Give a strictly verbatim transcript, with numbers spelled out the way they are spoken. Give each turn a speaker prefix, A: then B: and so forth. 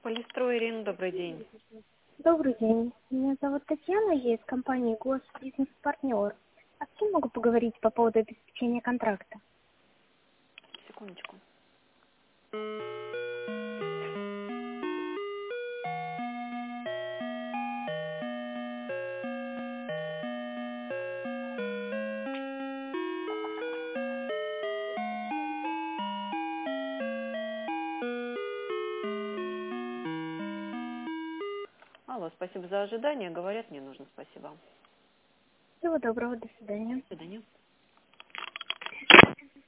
A: Полистрой, Ирина, добрый день.
B: Добрый день. Меня зовут Татьяна, я из компании Госбизнес-партнер. А с кем могу поговорить по поводу обеспечения контракта?
A: Секундочку. Алло, спасибо за ожидание. Говорят, не нужно, спасибо.
B: Всего доброго, до свидания.
A: До свидания.